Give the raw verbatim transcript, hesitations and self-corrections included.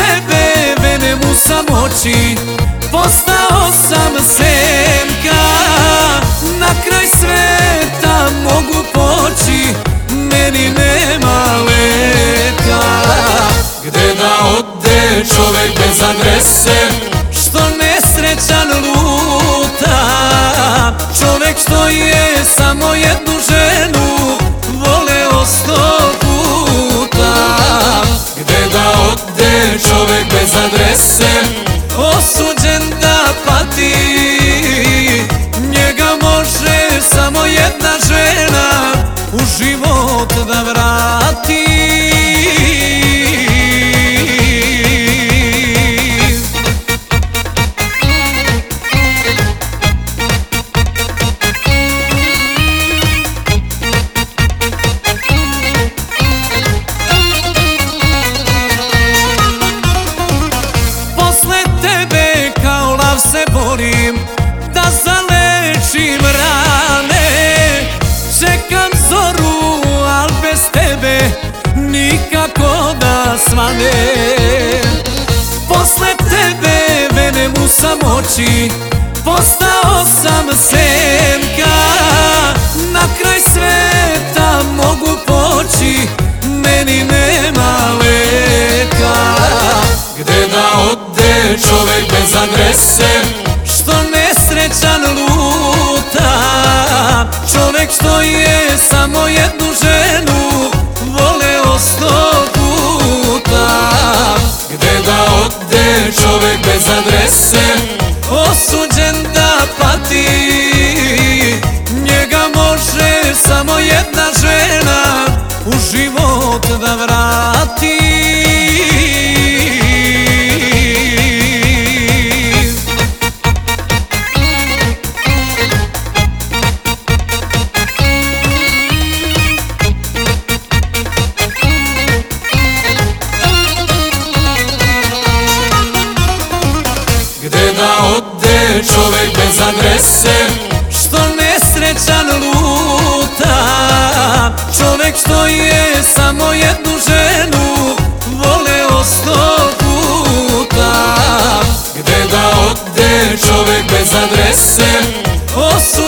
tebe venem u samoći, postao sam senka. Na kraj sveta mogu poći, meni nema leka. Gde da ode čovek bez adrese, što nesrećan luta? Čovek što je samo jednu ženu voleo sto puta. Gde da ode čovek bez adrese, osuđen da pati, njega može samo jedna žena u život da vrati. Se borim da zalečim rane, čekam zoru, al bez tebe nikako da svane. Posle tebe venem u samoći, postao sam senka. Na kraj sveta mogu poći, meni nema leka. Gde da ode čovek bez adrese, što nesrećan luta? Čovek što je samo jednu ženu voleo sto puta. Gde da ode čovek bez adrese, osuđen da pati, njega može samo jedna žena u život da vrati. Gde da ode čovek bez adrese, što nesrećan luta? Čovek što je samo jednu ženu voleo sto puta. Gde da ode čovek bez adrese, osuđen